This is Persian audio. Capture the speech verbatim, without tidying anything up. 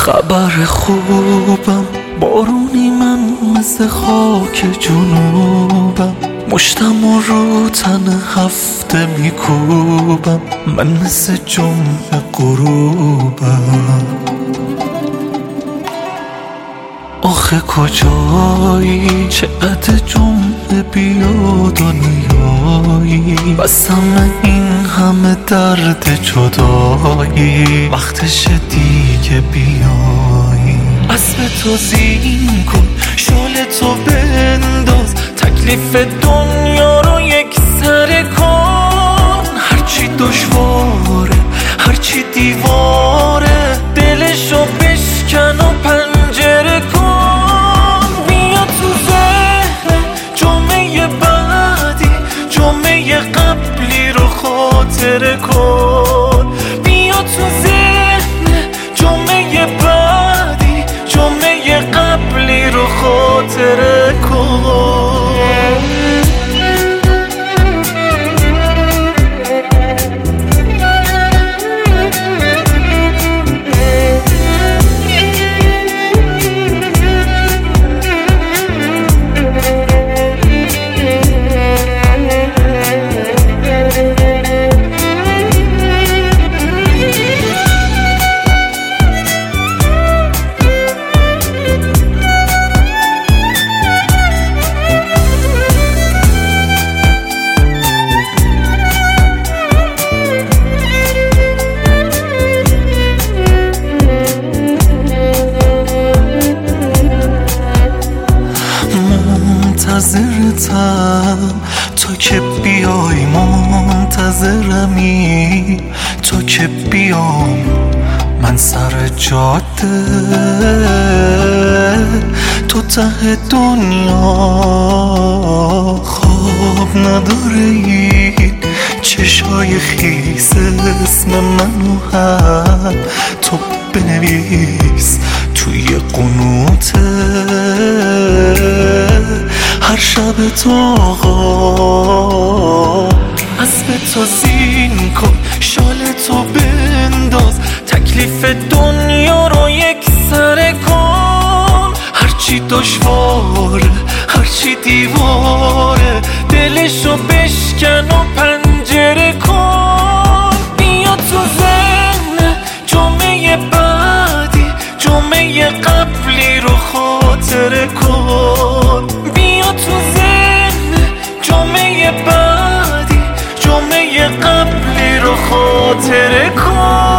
خبر خوبم، بارونی من مثل خاک جنوبم، مشتم و رو تن هفته میکوبم، من مثل جمعه غروبم. آخه کجایی چه قد جمعه بیا دنیایی، بس همه این همه درد جدایی، وقتش دیگه بیایی. اسب تو زین کن، شال تو بنداز، تکلیف دنیا رو یک سره کن. هرچی دشواره هرچی دیواره، دلشو بشکن و پنجره کن. بیا تو ذهن جمعه بعدی، جمعه قبلی رو خاطره کن. بیا تو ذهن جمعه بعدی، جمعه قبلی رو خاطره کن. منتظرتم تا که بیای، منتظرمی تا که بیام من سر جاده. تو ته دنیا خواب نداره این چشای خیس، اسم منو هم تو بنویس توی قنوته. هر شب تو آقا اسب تو زین کن، شال تو بنداز، تکلیف دنیا رو یک سره کن. هرچی دشواره هرچی دیواره، دلشو بشکن و پنجره کن. بیا تو ذهن جمعه بعدی، جمعه قبلی رو خاطره کن. بیا تو ذهن جمعه بعدی، جمعه قبلی رو خاطره کن.